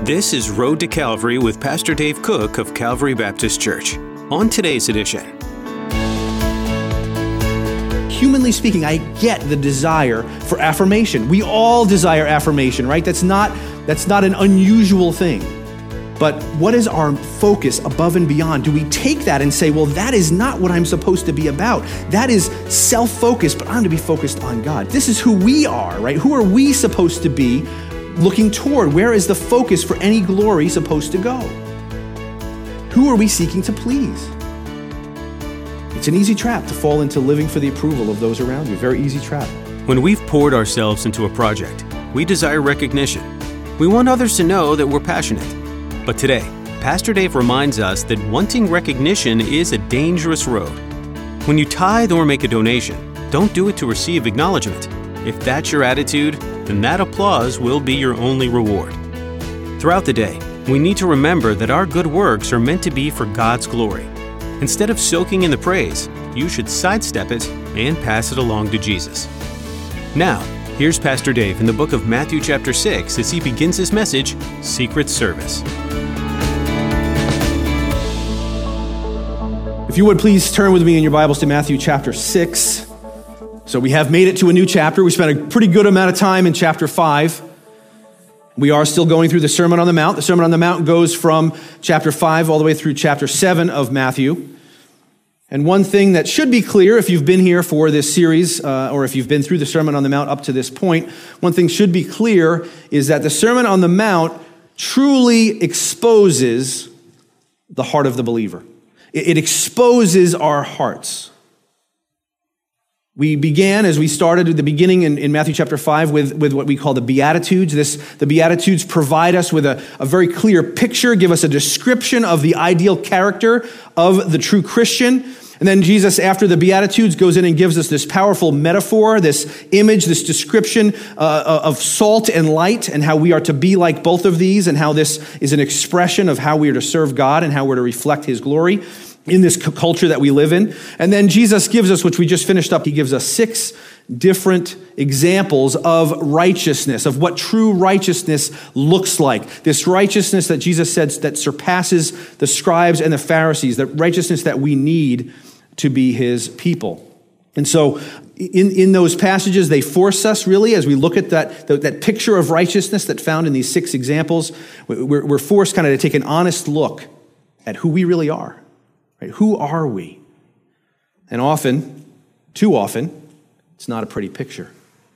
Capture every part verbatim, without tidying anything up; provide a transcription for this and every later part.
This is Road to Calvary with Pastor Dave Cook of Calvary Baptist Church. On today's edition. Humanly speaking, I get the desire for affirmation. We all desire affirmation, right? That's not, that's not an unusual thing. But what is our focus above and beyond? Do we take that and say, well, that is not what I'm supposed to be about. That is self-focused, but I'm to be focused on God. This is who we are, right? Who are we supposed to be looking toward? Where is the focus for any glory supposed to go? Who are we seeking to please? It's an easy trap to fall into living for the approval of those around you. Very easy trap. When we've poured ourselves into a project, we desire recognition. We want others to know that we're passionate. But today, Pastor Dave reminds us that wanting recognition is a dangerous road. When you tithe or make a donation, don't do it to receive acknowledgement. If that's your attitude, then that applause will be your only reward. Throughout the day, we need to remember that our good works are meant to be for God's glory. Instead of soaking in the praise, you should sidestep it and pass it along to Jesus. Now, here's Pastor Dave in the book of Matthew chapter six as he begins his message, Secret Service. If you would please turn with me in your Bibles to Matthew chapter six. So we have made it to a new chapter. We spent a pretty good amount of time in chapter five. We are still going through the Sermon on the Mount. The Sermon on the Mount goes from chapter five all the way through chapter seven of Matthew. And one thing that should be clear if you've been here for this series, uh, or if you've been through the Sermon on the Mount up to this point, one thing should be clear is that the Sermon on the Mount truly exposes the heart of the believer. It, it exposes our hearts. We began, as we started at the beginning in, in Matthew chapter five, with, with what we call the Beatitudes. This, the Beatitudes provide us with a, a very clear picture, give us a description of the ideal character of the true Christian. And then Jesus, after the Beatitudes, goes in and gives us this powerful metaphor, this image, this description uh, of salt and light, and how we are to be like both of these, and how this is an expression of how we are to serve God and how we're to reflect His glory in this culture that we live in. And then Jesus gives us, which we just finished up, He gives us six different examples of righteousness, of what true righteousness looks like. This righteousness that Jesus said that surpasses the scribes and the Pharisees, that righteousness that we need to be His people. And so in, in those passages, they force us really, as we look at that, that, that picture of righteousness that found in these six examples, we're, we're forced kind of to take an honest look at who we really are. Right? Who are we? And often, too often, it's not a pretty picture.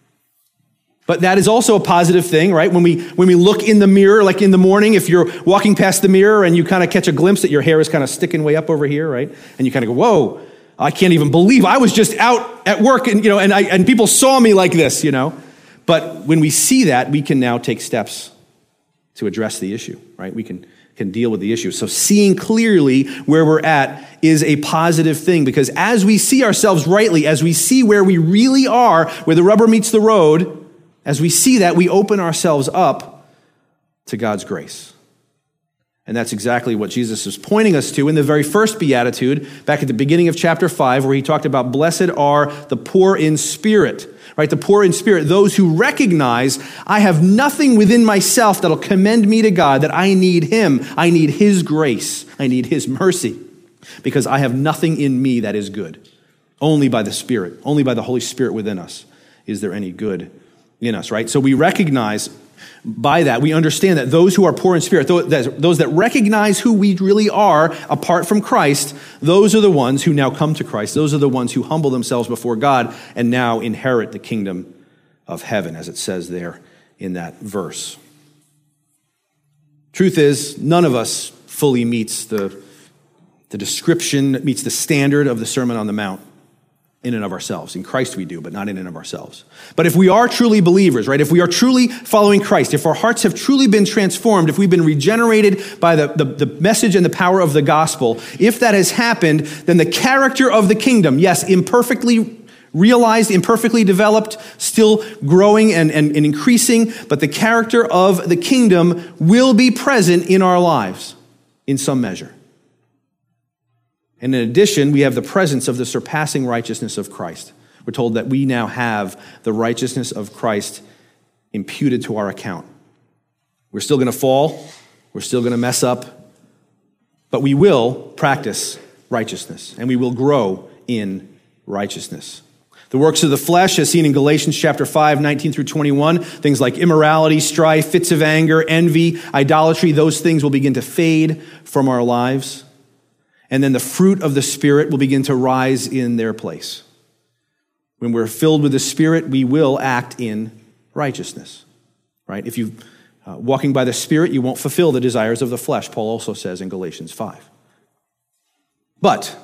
But that is also a positive thing, right? When we when we look in the mirror, like in the morning, if you're walking past the mirror and you kind of catch a glimpse that your hair is kind of sticking way up over here, right? And you kind of go, whoa, I can't even believe I was just out at work and, you know, and I and people saw me like this, you know? But when we see that, we can now take steps to address the issue, right? We can can deal with the issue. So seeing clearly where we're at is a positive thing, because as we see ourselves rightly, as we see where we really are, where the rubber meets the road, as we see that, we open ourselves up to God's grace. And that's exactly what Jesus is pointing us to in the very first beatitude, back at the beginning of chapter five, where he talked about blessed are the poor in spirit, right? The poor in spirit, those who recognize I have nothing within myself that'll commend me to God, that I need Him. I need His grace. I need His mercy, because I have nothing in me that is good. Only by the Spirit, only by the Holy Spirit within us is there any good in us, right? So we recognize by that, we understand that those who are poor in spirit, those that recognize who we really are apart from Christ, those are the ones who now come to Christ. Those are the ones who humble themselves before God and now inherit the kingdom of heaven, as it says there in that verse. Truth is, none of us fully meets the, the description, meets the standard of the Sermon on the Mount in and of ourselves. In Christ we do, but not in and of ourselves. But if we are truly believers, right, if we are truly following Christ, if our hearts have truly been transformed, if we've been regenerated by the, the, the message and the power of the gospel, if that has happened, then the character of the kingdom, yes, imperfectly realized, imperfectly developed, still growing and, and, and increasing, but the character of the kingdom will be present in our lives in some measure. And in addition, we have the presence of the surpassing righteousness of Christ. We're told that we now have the righteousness of Christ imputed to our account. We're still going to fall. We're still going to mess up. But we will practice righteousness, and we will grow in righteousness. The works of the flesh, as seen in Galatians chapter five, nineteen through twenty-one, things like immorality, strife, fits of anger, envy, idolatry, those things will begin to fade from our lives. And then the fruit of the Spirit will begin to rise in their place. When we're filled with the Spirit, we will act in righteousness, right? If you're uh, walking by the Spirit, you won't fulfill the desires of the flesh, Paul also says in Galatians five. But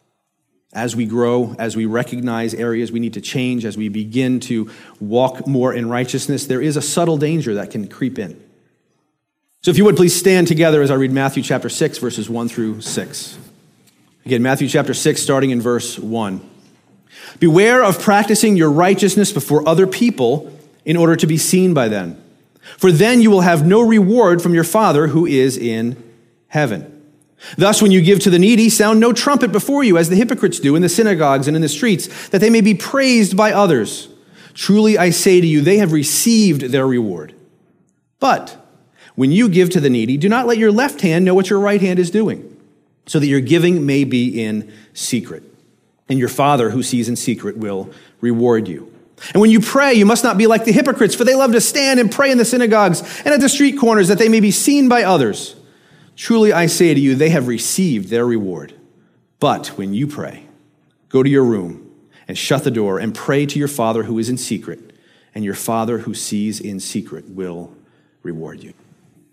as we grow, as we recognize areas we need to change, as we begin to walk more in righteousness, there is a subtle danger that can creep in. So if you would, please stand together as I read Matthew chapter six, verses one through six. Again, Matthew chapter six, starting in verse one. Beware of practicing your righteousness before other people in order to be seen by them. For then you will have no reward from your Father who is in heaven. Thus, when you give to the needy, sound no trumpet before you, as the hypocrites do in the synagogues and in the streets, that they may be praised by others. Truly, I say to you, they have received their reward. But when you give to the needy, do not let your left hand know what your right hand is doing, so that your giving may be in secret. And your Father who sees in secret will reward you. And when you pray, you must not be like the hypocrites, for they love to stand and pray in the synagogues and at the street corners, that they may be seen by others. Truly, I say to you, they have received their reward. But when you pray, go to your room and shut the door and pray to your Father who is in secret, and your Father who sees in secret will reward you.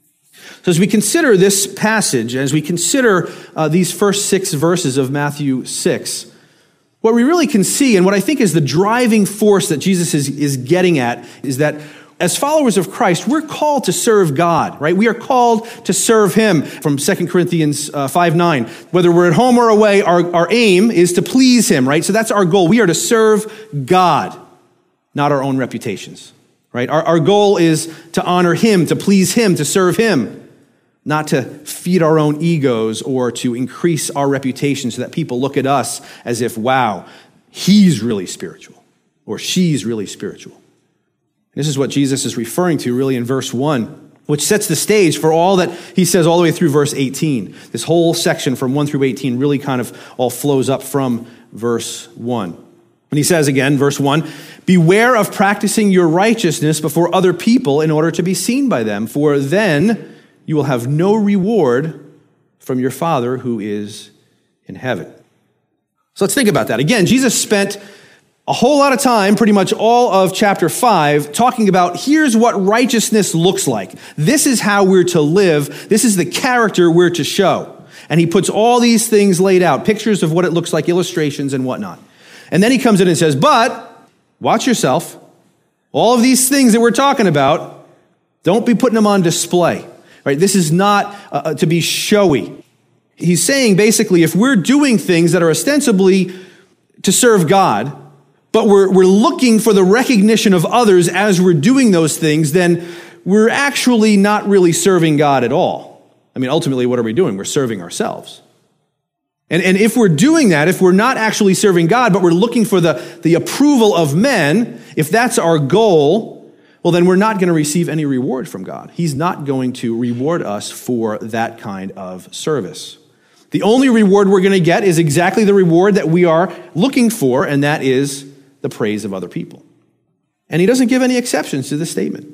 So as we consider this passage, as we consider uh, these first six verses of Matthew six, what we really can see, and what I think is the driving force that Jesus is, is getting at, is that as followers of Christ, we're called to serve God, right? We are called to serve him. From Second Corinthians five nine, whether we're at home or away, our, our aim is to please him, right? So that's our goal. We are to serve God, not our own reputations, right? Our, our goal is to honor him, to please him, to serve him, not to feed our own egos or to increase our reputation so that people look at us as if, wow, he's really spiritual or she's really spiritual. This is what Jesus is referring to really in verse one, which sets the stage for all that he says all the way through verse eighteen. This whole section from one through eighteen really kind of all flows up from verse one. And he says again, verse one, beware of practicing your righteousness before other people in order to be seen by them, for then you will have no reward from your Father who is in heaven. So let's think about that. Again, Jesus spent a whole lot of time, pretty much all of chapter five, talking about here's what righteousness looks like. This is how we're to live. This is the character we're to show. And he puts all these things laid out, pictures of what it looks like, illustrations and whatnot. And then he comes in and says, but watch yourself. All of these things that we're talking about, don't be putting them on display. Right? This is not uh, to be showy. He's saying basically, if we're doing things that are ostensibly to serve God, but we're, we're looking for the recognition of others as we're doing those things, then we're actually not really serving God at all. I mean, ultimately, what are we doing? We're serving ourselves. And, and if we're doing that, if we're not actually serving God, but we're looking for the, the approval of men, if that's our goal, well, then we're not going to receive any reward from God. He's not going to reward us for that kind of service. The only reward we're going to get is exactly the reward that we are looking for, and that is the praise of other people. And he doesn't give any exceptions to this statement.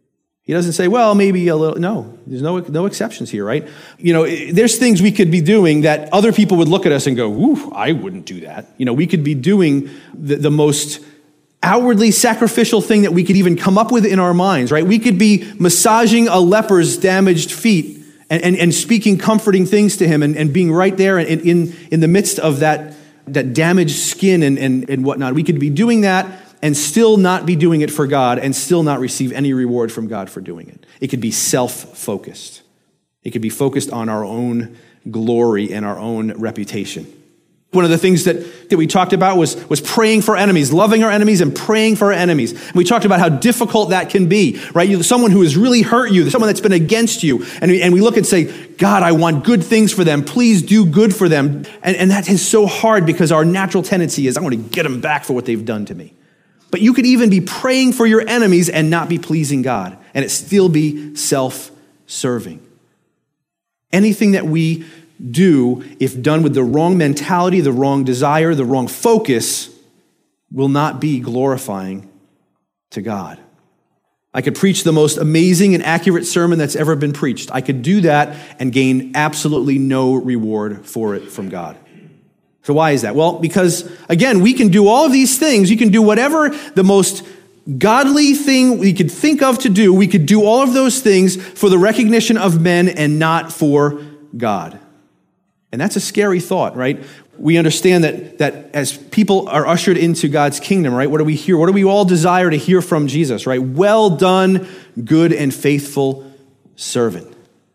He doesn't say, well, maybe a little. No, there's no, no exceptions here, right? You know, there's things we could be doing that other people would look at us and go, ooh, I wouldn't do that. You know, we could be doing the, the most outwardly sacrificial thing that we could even come up with in our minds, right? We could be massaging a leper's damaged feet and, and, and speaking comforting things to him and, and being right there in, in, in the midst of that that damaged skin and, and, and whatnot. We could be doing that and still not be doing it for God and still not receive any reward from God for doing it. It could be self-focused. It could be focused on our own glory and our own reputation. One of the things that, that we talked about was, was praying for enemies, loving our enemies and praying for our enemies. And we talked about how difficult that can be, right? You, someone who has really hurt you, someone that's been against you. And we, and we look and say, God, I want good things for them. Please do good for them. And, and that is so hard because our natural tendency is, I want to get them back for what they've done to me. But you could even be praying for your enemies and not be pleasing God, and it still be self-serving. Anything that we do, if done with the wrong mentality, the wrong desire, the wrong focus, will not be glorifying to God. I could preach the most amazing and accurate sermon that's ever been preached. I could do that and gain absolutely no reward for it from God. So why is that? Well, because, again, we can do all of these things. You can do whatever the most godly thing we could think of to do. We could do all of those things for the recognition of men and not for God. And that's a scary thought, right? We understand that, that as people are ushered into God's kingdom, right, what do we hear? What do we all desire to hear from Jesus, right? Well done, good and faithful servant.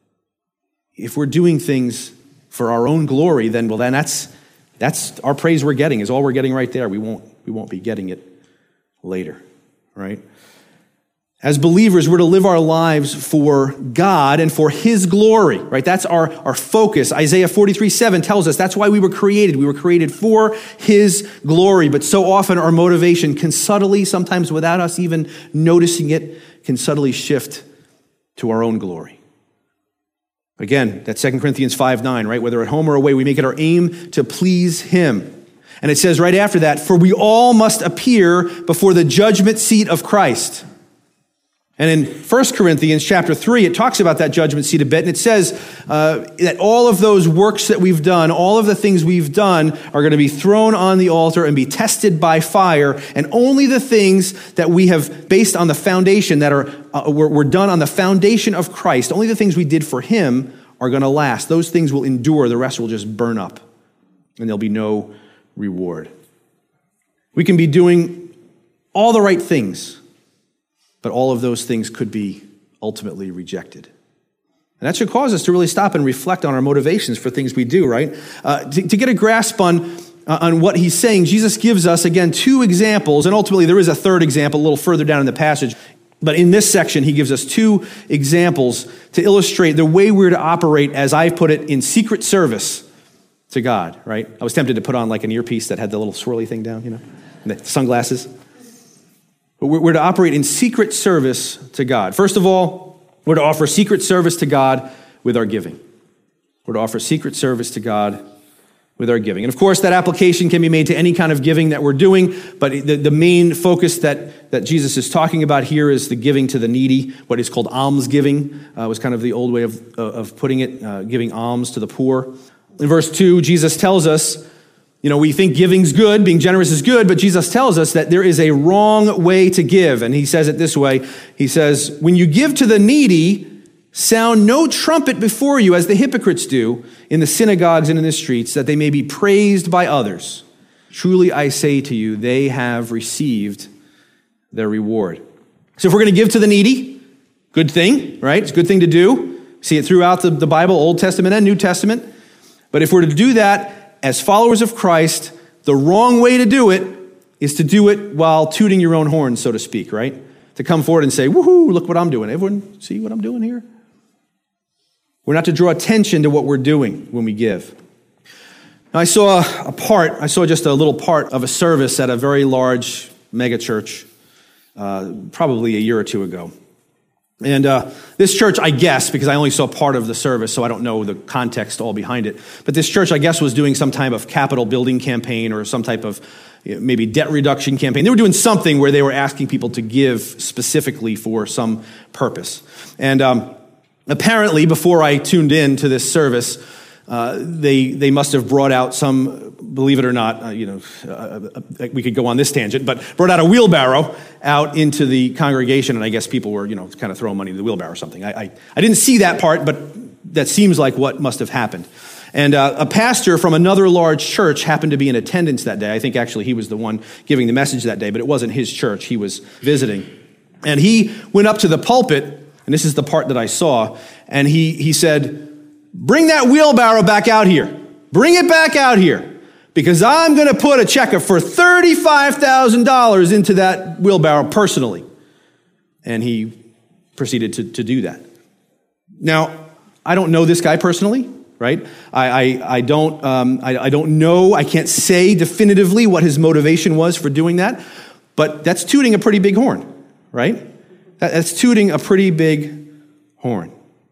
If we're doing things for our own glory, then, well, then that's That's our praise we're getting is all we're getting right there. We won't, we won't be getting it later, right? As believers, we're to live our lives for God and for His glory, right? That's our, our focus. Isaiah forty-three seven tells us that's why we were created. We were created for His glory, but so often our motivation can subtly, sometimes without us even noticing it, can subtly shift to our own glory. Again, that's Second Corinthians five nine, right? Whether at home or away, we make it our aim to please Him. And it says right after that, for we all must appear before the judgment seat of Christ. And in First Corinthians chapter three, it talks about that judgment seat a bit, and it says uh, that all of those works that we've done, all of the things we've done are going to be thrown on the altar and be tested by fire, and only the things that we have based on the foundation that are uh, were, were done on the foundation of Christ, only the things we did for Him are going to last. Those things will endure, the rest will just burn up, and there'll be no reward. We can be doing all the right things, but all of those things could be ultimately rejected. And that should cause us to really stop and reflect on our motivations for things we do, right? Uh, to, to get a grasp on, uh, on what he's saying, Jesus gives us, again, two examples, and ultimately there is a third example a little further down in the passage. But in this section, he gives us two examples to illustrate the way we're to operate, as I put it, in secret service to God, right? I was tempted to put on like an earpiece that had the little swirly thing down, you know, and the sunglasses. But we're to operate in secret service to God. First of all, we're to offer secret service to God with our giving. We're to offer secret service to God with our giving. And of course, that application can be made to any kind of giving that we're doing, but the, the main focus that, that Jesus is talking about here is the giving to the needy, what is called almsgiving, uh, was kind of the old way of, of putting it, uh, giving alms to the poor. In verse two, Jesus tells us, you know, we think giving's good, being generous is good, but Jesus tells us that there is a wrong way to give. And he says it this way. He says, when you give to the needy, sound no trumpet before you as the hypocrites do in the synagogues and in the streets, that they may be praised by others. Truly I say to you, they have received their reward. So if we're going to give to the needy, good thing, right? It's a good thing to do. See it throughout the, the Bible, Old Testament and New Testament. But if we're to do that, as followers of Christ, the wrong way to do it is to do it while tooting your own horn, so to speak, right? To come forward and say, woohoo, look what I'm doing. Everyone see what I'm doing here? We're not to draw attention to what we're doing when we give. Now, I saw a part, I saw just a little part of a service at a very large mega church, uh, probably a year or two ago. And uh, this church, I guess, because I only saw part of the service, so I don't know the context all behind it, but this church, I guess, was doing some type of capital building campaign or some type of you know, maybe debt reduction campaign. They were doing something where they were asking people to give specifically for some purpose. And um, apparently, before I tuned in to this service, uh, they they must have brought out some, believe it or not, uh, you know, uh, uh, we could go on this tangent, but brought out a wheelbarrow out into the congregation, and I guess people were, you know, kind of throwing money in the wheelbarrow or something. I, I, I didn't see that part, but that seems like what must have happened. And uh, a pastor from another large church happened to be in attendance that day. I think actually he was the one giving the message that day, but it wasn't his church. He was visiting. And he went up to the pulpit, and this is the part that I saw, and he he said, bring that wheelbarrow back out here. Bring it back out here. Because I'm going to put a check for thirty-five thousand dollars into that wheelbarrow personally. And he proceeded to, to do that. Now, I don't know this guy personally, right? I, I, I don't um, I, I don't know, I can't say definitively what his motivation was for doing that. But that's tooting a pretty big horn, right? That's tooting a pretty big horn.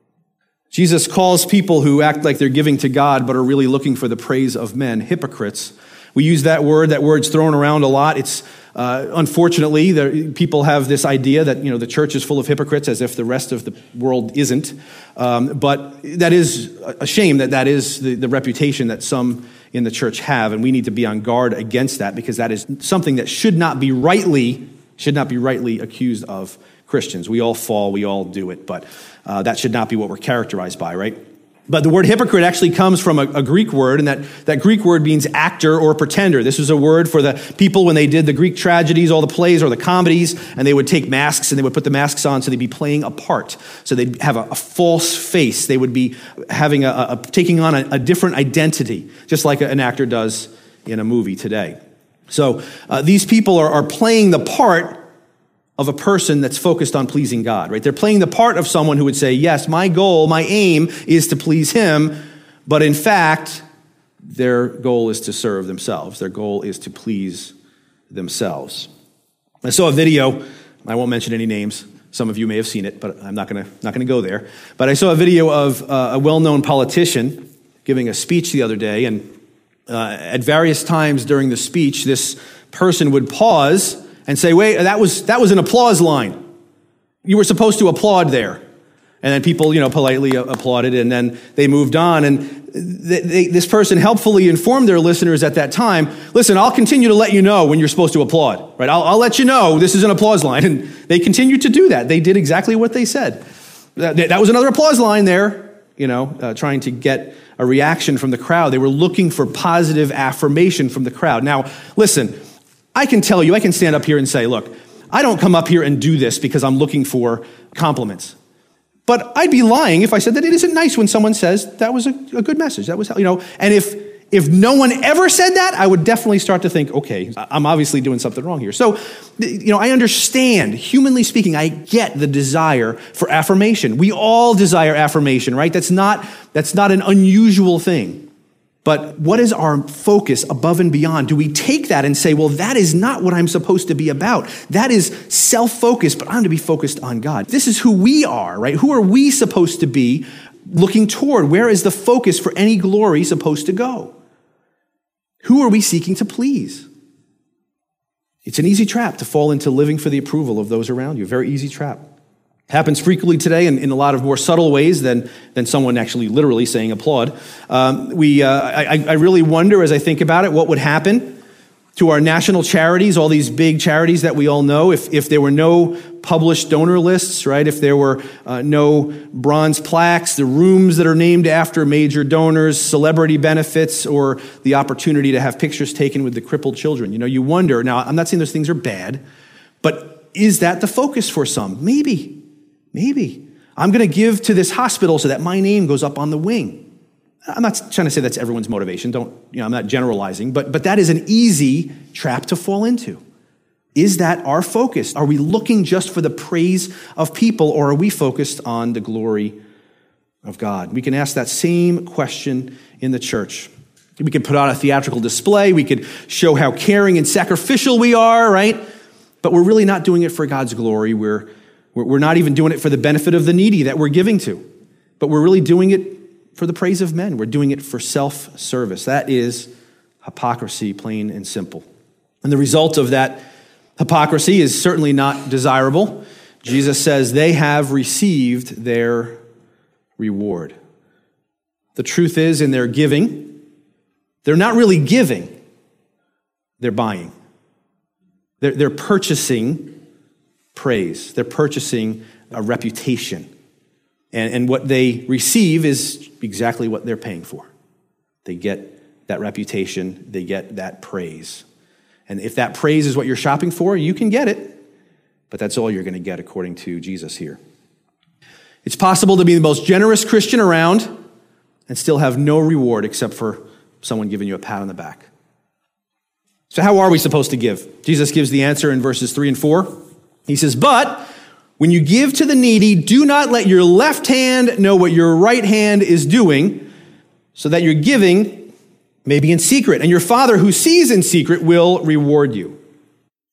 Jesus calls people who act like they're giving to God but are really looking for the praise of men hypocrites. We use that word. That word's thrown around a lot. It's uh, unfortunately, there, people have this idea that, you know, the church is full of hypocrites, as if the rest of the world isn't. Um, but that is a shame that that is the, the reputation that some in the church have, and we need to be on guard against that, because that is something that should not be rightly should not be rightly accused of Christians. We all fall, we all do it, but uh, that should not be what we're characterized by, right? But the word hypocrite actually comes from a, a Greek word, and that, that Greek word means actor or pretender. This was a word for the people when they did the Greek tragedies, all the plays or the comedies, and they would take masks and they would put the masks on so they'd be playing a part. So they'd have a, a false face. They would be having a, a taking on a, a different identity, just like an actor does in a movie today. So uh, these people are, are playing the part of a person that's focused on pleasing God, right? They're playing the part of someone who would say, yes, my goal, my aim is to please him, but in fact, their goal is to serve themselves. Their goal is to please themselves. I saw a video, I won't mention any names, some of you may have seen it, but I'm not gonna, not gonna go there. But I saw a video of uh, a well-known politician giving a speech the other day, and uh, at various times during the speech, this person would pause and say, wait, that was that was an applause line. You were supposed to applaud there. And then people, you know, politely applauded, and then they moved on. And they, they, this person helpfully informed their listeners at that time, listen, I'll continue to let you know when you're supposed to applaud, right? I'll, I'll let you know this is an applause line. And they continued to do that. They did exactly what they said. That, that was another applause line there, you know, uh, trying to get a reaction from the crowd. They were looking for positive affirmation from the crowd. Now, listen, I can tell you, I can stand up here and say, look, I don't come up here and do this because I'm looking for compliments. But I'd be lying if I said that it isn't nice when someone says that was a, a good message. That was, you know, and if if no one ever said that, I would definitely start to think, okay, I'm obviously doing something wrong here. So, you know, I understand, humanly speaking, I get the desire for affirmation. We all desire affirmation, right? That's not that's not an unusual thing. But what is our focus above and beyond? Do we take that and say, well, that is not what I'm supposed to be about? That is self-focused, but I'm to be focused on God. This is who we are, right? Who are we supposed to be looking toward? Where is the focus for any glory supposed to go? Who are we seeking to please? It's an easy trap to fall into living for the approval of those around you. Very easy trap. Happens frequently today in, in a lot of more subtle ways than, than someone actually literally saying applaud. Um, we, uh, I, I really wonder as I think about it, what would happen to our national charities, all these big charities that we all know, if, if there were no published donor lists, right? If there were uh, no bronze plaques, the rooms that are named after major donors, celebrity benefits, or the opportunity to have pictures taken with the crippled children. You know, you wonder, now I'm not saying those things are bad, but is that the focus for some? Maybe. Maybe. I'm going to give to this hospital so that my name goes up on the wing. I'm not trying to say that's everyone's motivation. Don't, you know, I'm not generalizing, but, but that is an easy trap to fall into. Is that our focus? Are we looking just for the praise of people, or are we focused on the glory of God? We can ask that same question in the church. We could put on a theatrical display. We could show how caring and sacrificial we are, right? But we're really not doing it for God's glory. We're We're not even doing it for the benefit of the needy that we're giving to, but we're really doing it for the praise of men. We're doing it for self-service. That is hypocrisy, plain and simple. And the result of that hypocrisy is certainly not desirable. Jesus says they have received their reward. The truth is, in their giving, they're not really giving, they're buying. They're, they're purchasing praise. They're purchasing a reputation. And, and what they receive is exactly what they're paying for. They get that reputation. They get that praise. And if that praise is what you're shopping for, you can get it. But that's all you're going to get according to Jesus here. It's possible to be the most generous Christian around and still have no reward except for someone giving you a pat on the back. So how are we supposed to give? Jesus gives the answer in verses three and four. He says, but when you give to the needy, do not let your left hand know what your right hand is doing, so that your giving may be in secret, and your Father who sees in secret will reward you.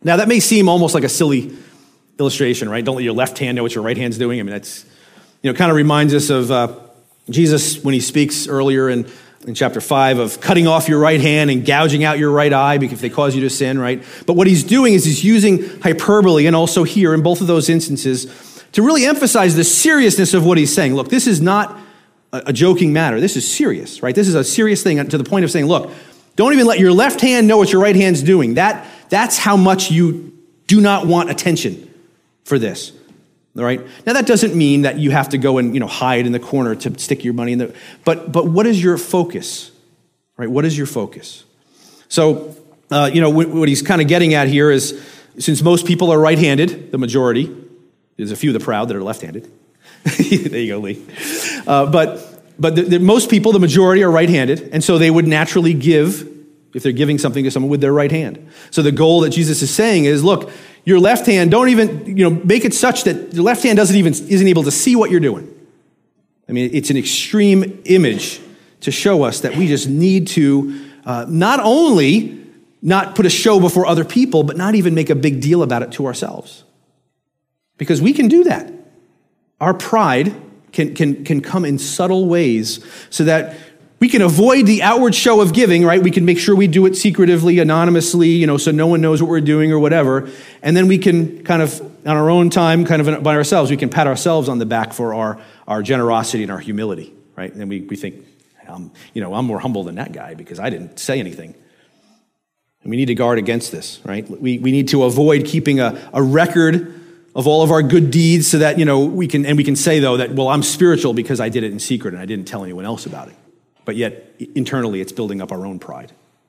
Now, that may seem almost like a silly illustration, right? Don't let your left hand know what your right hand's doing. I mean, that's, you know, kind of reminds us of uh, Jesus when he speaks earlier in, in chapter five of cutting off your right hand and gouging out your right eye if they cause you to sin, right? But what he's doing is he's using hyperbole, and also here in both of those instances, to really emphasize the seriousness of what he's saying. Look, this is not a, a joking matter. This is serious, right? This is a serious thing to the point of saying, look, don't even let your left hand know what your right hand's doing. That That's how much you do not want attention for this, all right? Now, that doesn't mean that you have to go and, you know, hide in the corner to stick your money in the, but but what is your focus, right? What is your focus? So, uh, you know, what he's kind of getting at here is, since most people are right-handed, the majority, there's a few of the proud that are left-handed. There you go, Lee. Uh, but but the, the, most people, the majority, are right-handed, and so they would naturally give, if they're giving something to someone, with their right hand. So the goal that Jesus is saying is, look, your left hand, don't even, you know, make it such that your left hand doesn't even, isn't able to see what you're doing. I mean, it's an extreme image to show us that we just need to uh, not only not put a show before other people, but not even make a big deal about it to ourselves. Because we can do that. Our pride can, can, can come in subtle ways so that we can avoid the outward show of giving, right? We can make sure we do it secretively, anonymously, you know, so no one knows what we're doing or whatever. And then we can kind of, on our own time, kind of by ourselves, we can pat ourselves on the back for our, our generosity and our humility, right? And we, we think, um, you know, I'm more humble than that guy because I didn't say anything. And we need to guard against this, right? We, we need to avoid keeping a, a record of all of our good deeds so that, you know, we can, and we can say, though, that, well, I'm spiritual because I did it in secret and I didn't tell anyone else about it. But yet, internally, it's building up our own pride.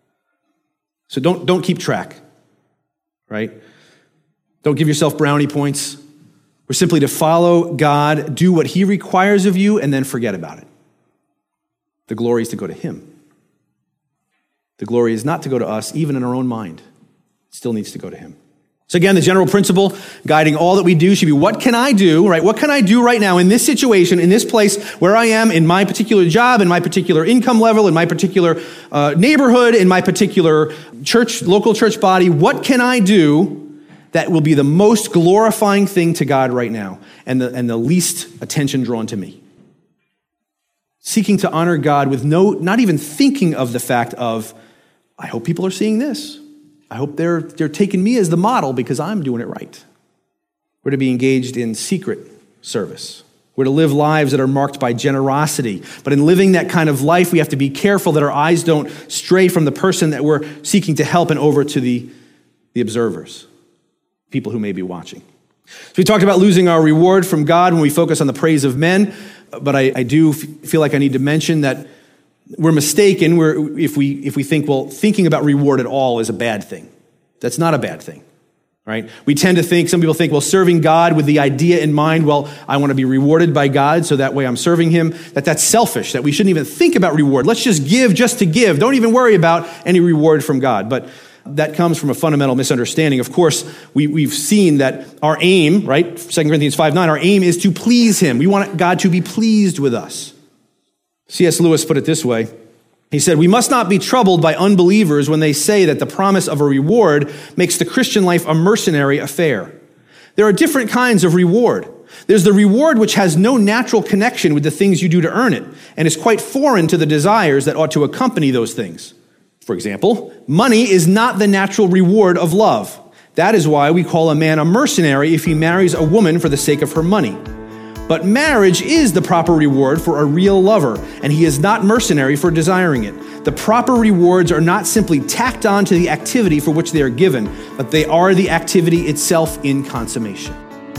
So don't, don't keep track, right? Don't give yourself brownie points. We're simply to follow God, do what he requires of you, and then forget about it. The glory is to go to him. The glory is not to go to us, even in our own mind. It still needs to go to him. So again, the general principle guiding all that we do should be, what can I do, right? What can I do right now in this situation, in this place where I am, in my particular job, in my particular income level, in my particular uh, neighborhood, in my particular church, local church body? What can I do that will be the most glorifying thing to God right now and the, and the least attention drawn to me? Seeking to honor God with no, not even thinking of the fact of, I hope people are seeing this. I hope they're, they're taking me as the model because I'm doing it right. We're to be engaged in secret service. We're to live lives that are marked by generosity. But in living that kind of life, we have to be careful that our eyes don't stray from the person that we're seeking to help and over to the, the observers, people who may be watching. So we talked about losing our reward from God when we focus on the praise of men, but I, I do f- feel like I need to mention that we're mistaken we're, if we if we think, well, thinking about reward at all is a bad thing. That's not a bad thing, right? We tend to think, some people think, well, serving God with the idea in mind, well, I want to be rewarded by God, so that way I'm serving him, that that's selfish, that we shouldn't even think about reward. Let's just give just to give. Don't even worry about any reward from God. But that comes from a fundamental misunderstanding. Of course, we, we've seen that our aim, right, Second Corinthians five nine, our aim is to please him. We want God to be pleased with us. C S Lewis put it this way. He said, we must not be troubled by unbelievers when they say that the promise of a reward makes the Christian life a mercenary affair. There are different kinds of reward. There's the reward which has no natural connection with the things you do to earn it and is quite foreign to the desires that ought to accompany those things. For example, money is not the natural reward of love. That is why we call a man a mercenary if he marries a woman for the sake of her money. But marriage is the proper reward for a real lover, and he is not mercenary for desiring it. The proper rewards are not simply tacked on to the activity for which they are given, but they are the activity itself in consummation.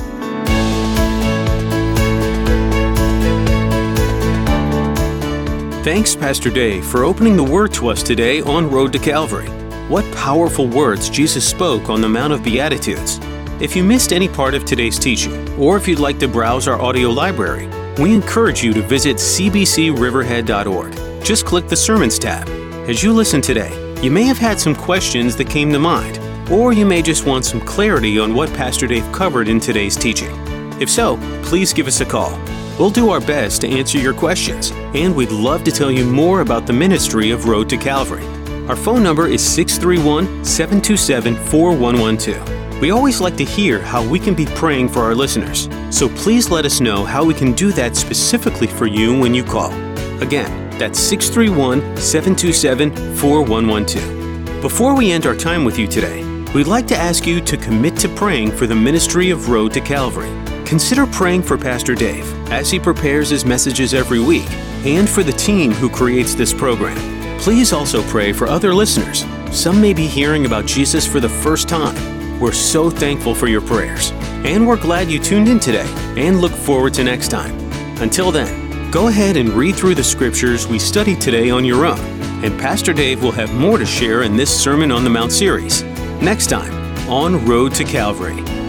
Thanks, Pastor Dave, for opening the Word to us today on Road to Calvary. What powerful words Jesus spoke on the Mount of Beatitudes. If you missed any part of today's teaching, or if you'd like to browse our audio library, we encourage you to visit c b c riverhead dot org. Just click the Sermons tab. As you listen today, you may have had some questions that came to mind, or you may just want some clarity on what Pastor Dave covered in today's teaching. If so, please give us a call. We'll do our best to answer your questions, and we'd love to tell you more about the ministry of Road to Calvary. Our phone number is six three one, seven two seven, four one one two. We always like to hear how we can be praying for our listeners, so please let us know how we can do that specifically for you when you call. Again, that's six three one, seven two seven, four one one two. Before we end our time with you today, we'd like to ask you to commit to praying for the ministry of Road to Calvary. Consider praying for Pastor Dave as he prepares his messages every week and for the team who creates this program. Please also pray for other listeners. Some may be hearing about Jesus for the first time. We're so thankful for your prayers, and we're glad you tuned in today and look forward to next time. Until then, go ahead and read through the scriptures we studied today on your own, and Pastor Dave will have more to share in this Sermon on the Mount series next time on Road to Calvary.